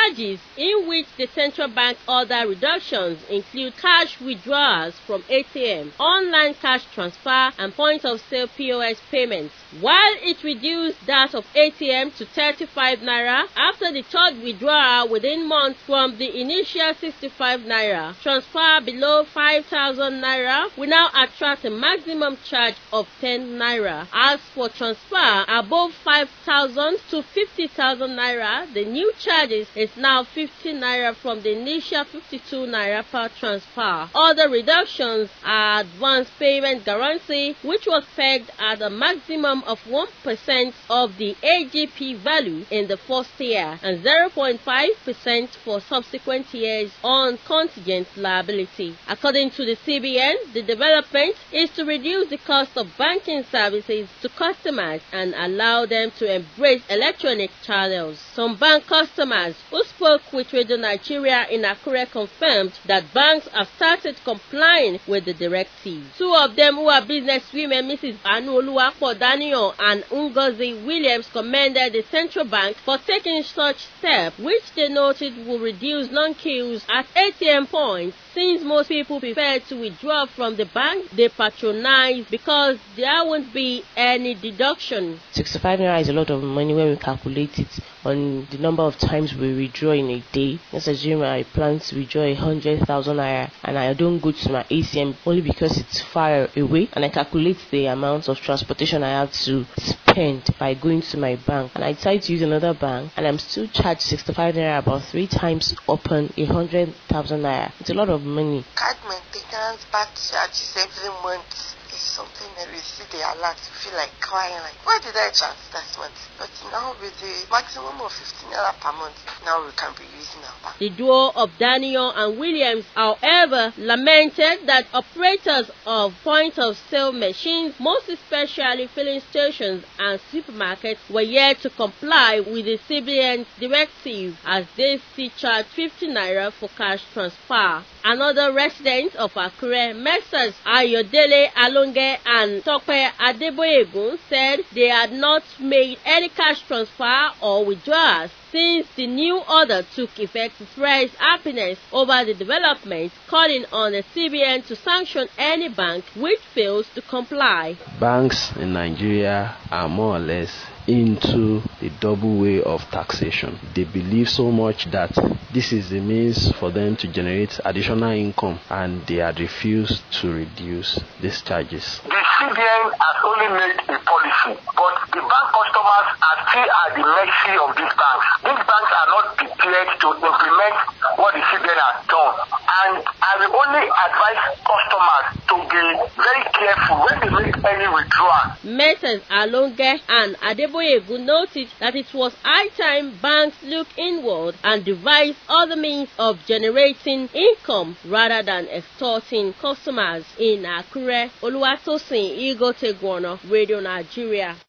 charges in which the central bank order reductions include cash withdrawals from ATM, online cash transfer, and point-of-sale POS payments, while it reduced that of ATM to 35 naira after the third withdrawal within months from the initial 65 naira. Transfer below 5,000 naira will now attract a maximum charge of 10 naira. As for transfer above 5,000 to 50,000 naira, the new charges is now 50 naira from the initial 52 naira per transfer. Other reductions are advance payment guarantee, which was pegged at a maximum of 1% of the AGP value in the first year and 0.5% for subsequent years on contingent liability. According to the CBN, the development is to reduce the cost of banking services to customers and allow them to embrace electronic channels. Some bank customers who spoke with Radio Nigeria in Akure confirmed that banks have started complying with the directive. Two of them, who are businesswomen, Mrs. Anu Oluwapo Daniel and Ngozi Williams, commended the central bank for taking such steps, which they noted will reduce long queues at ATM points, since most people prefer to withdraw from the bank they patronize because there won't be any deduction. 65 naira is a lot of money when we calculate it on the number of times we withdraw in a day. Let's assume I plan to withdraw 100,000 naira and I don't go to my ATM only because it's far away, and I calculate the amount of transportation I have to spend by going to my bank, and I decide to use another bank and I'm still charged 65 naira about 3 times upon 100,000 naira. It's a lot of money. Card maintenance, back charges every month is something that we see the alert, we feel like crying, like, why did I charge that month? But now with the maximum of 15 naira per month, now we can be using our bank. The duo of Daniel and Williams, however, lamented that operators of point-of-sale machines, most especially filling stations and supermarkets, were yet to comply with the CBN's directive, as they still charge 50 naira for cash transfer. Another resident of Akure, Messrs. Ayodele Alonge and Tope Adeboyegun, said they had not made any cash transfer or withdrawals since the new order took effect, to express happiness over the development, calling on the CBN to sanction any bank which fails to comply. Banks in Nigeria are more or less into the double way of taxation. They believe so much that this is the means for them to generate additional income, and they had refused to reduce these charges. The CBN has only made a policy, but the bank customers are still at the mercy of these banks. These banks are not prepared to implement what the CBN has done, and I will only advise customers to be very careful when they make any withdrawal. Messrs. Alonge and Adeboyegun noted that it was high time banks look inward and devise other means of generating income rather than extorting customers. In Akure, Oluwatosin Igotegwono, Radio Nigeria.